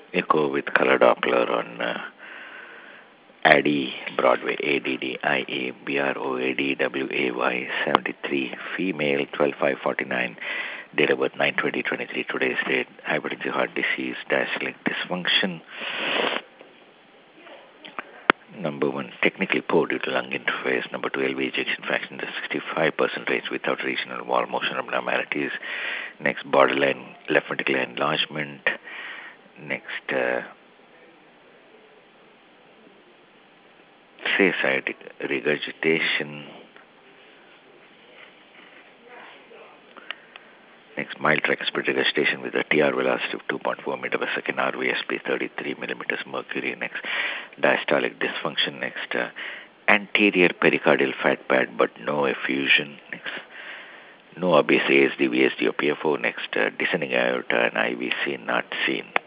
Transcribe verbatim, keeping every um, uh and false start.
echo with color Doppler on uh, A D D, Broadway, A D D I A B R O A D W A Y seventy-three, female, twelve five forty-nine, date of birth nine twenty twenty-three, today's date, hypertensive heart disease, diastolic dysfunction. Number one, technically poor due to lung interface. Number two, L V ejection fraction to sixty-five percent range without regional wall motion abnormalities. Next, borderline left ventricular enlargement. Next, uh, say regurgitation. Next, mild tricuspid regurgitation with a T R velocity of two point four meters per second, R V S P thirty-three millimeters mercury. Next, diastolic dysfunction. Next, uh, anterior pericardial fat pad but no effusion. Next, no obvious A S D, V S D or P F O. Next, uh, descending aorta and I V C not seen.